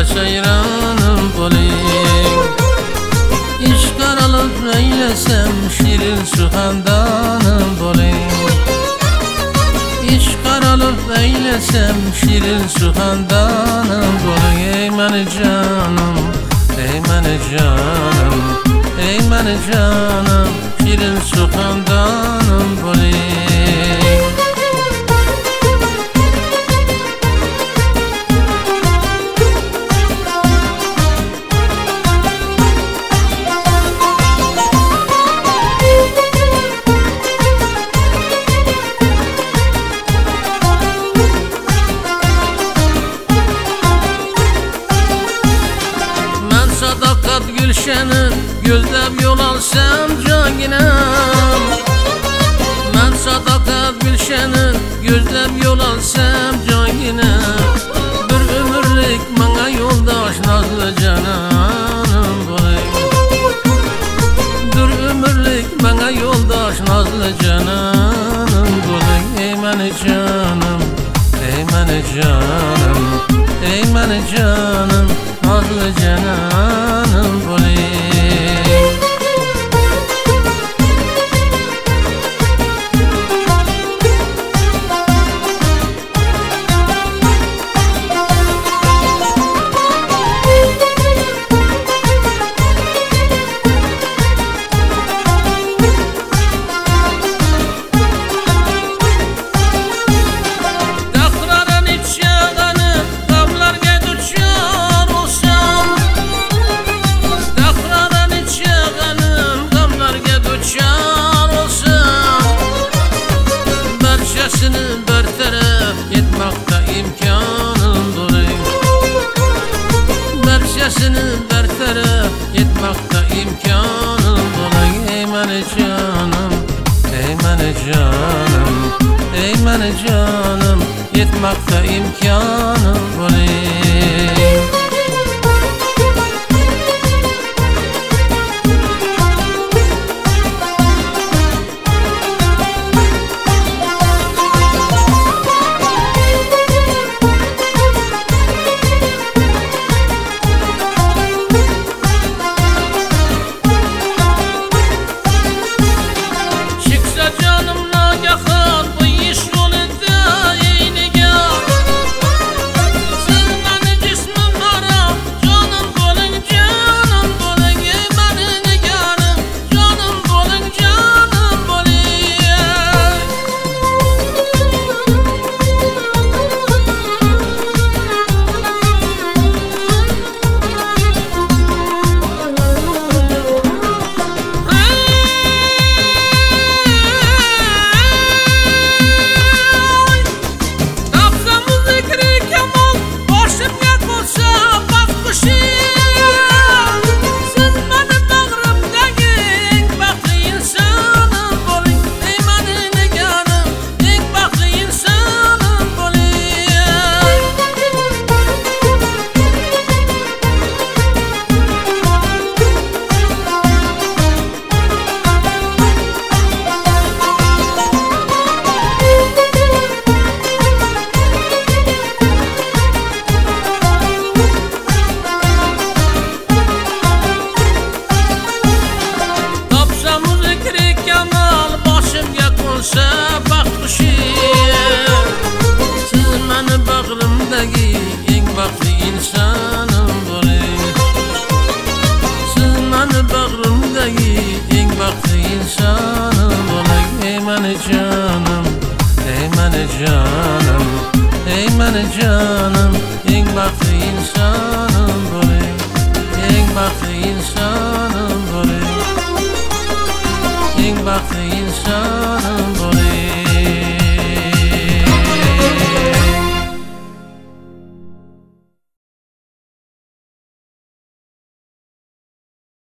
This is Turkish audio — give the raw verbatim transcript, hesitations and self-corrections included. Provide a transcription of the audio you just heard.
seyranım bulayım. İşq aralıb eyləsəm şirin suxandanım bulayım. İşq aralıb eyləsəm şirin suxandanım bulayım. Ey məni canım, ey məni canım, ey məni canım, şirin suxandanım bulayım. Sadakat gülşenin gözlep yol alsam canginam. Ben sadakat gülşenin gözlep yol alsam canginam. Bir ömürlük bana yoldaş nazlı cananım bulayım. Bir ömürlük bana yoldaş nazlı cananım bulayım. Ey məni canım, ey məni canım, ey məni canım, nazlı cananım bulayım. Bertaraf etmekte imkanım bulayım. Berşesini bertaraf etmekte imkanım bulayım. Ey məni canım, ey məni canım, ey məni canım, etmekte imkanım bulayım. Eng baxtli insanım bulayım. Siz məni bağrımdagi eng baxtli insanım bulayım. Ey məni canım, ey məni canım, ey məni canım, eng baxtli insanım bulayım. Eng baxtli insanım bulayım. Eng baxtli insanım bulayım.